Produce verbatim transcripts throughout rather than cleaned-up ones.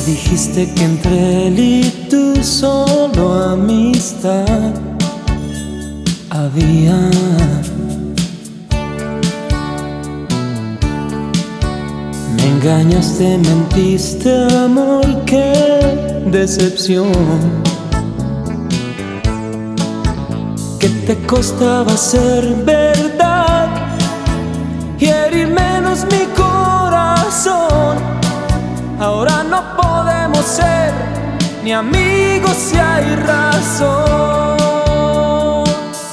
dijiste que entre él y tú solo amistad había. Me engañaste, mentiste, amor, qué decepción. Que te costaba ser verdad y herir menos mi corazón. Ahora no podemos ser ni amigos si hay razón.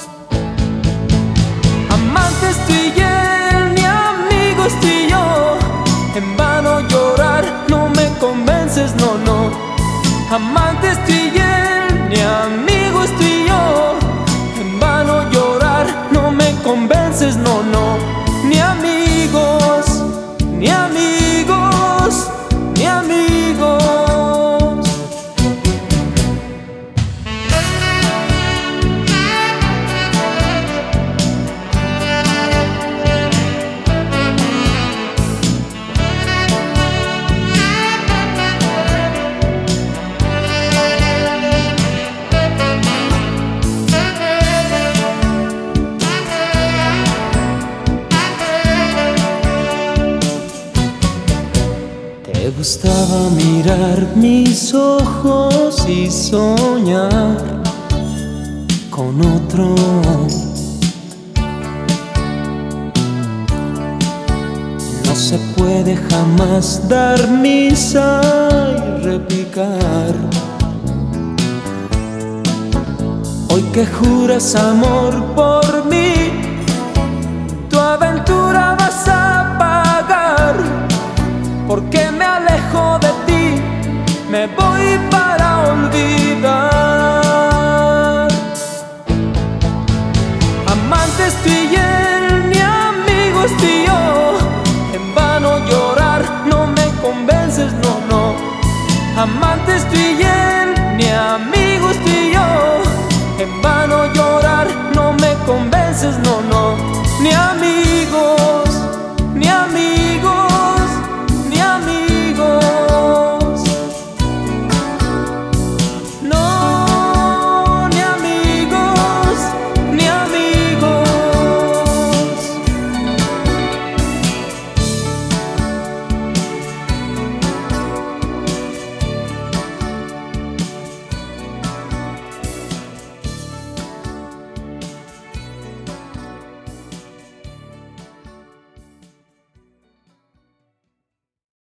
Amantes tú y él, ni amigos tú y yo. En vano llorar, no me convences, no, no. Amantes tú y él, ni amigos tú y yo. En vano llorar, no me convences, no, no. Ni amigos, ni amigos, ni amigos. Te gustaba mirar mis ojos y soñar con otro. No se puede jamás dar misa y repicar. Hoy que juras amor por mí, tu aventura vas a pagar. Porque me alejo de ti, me voy para olvidar. Amantes tú y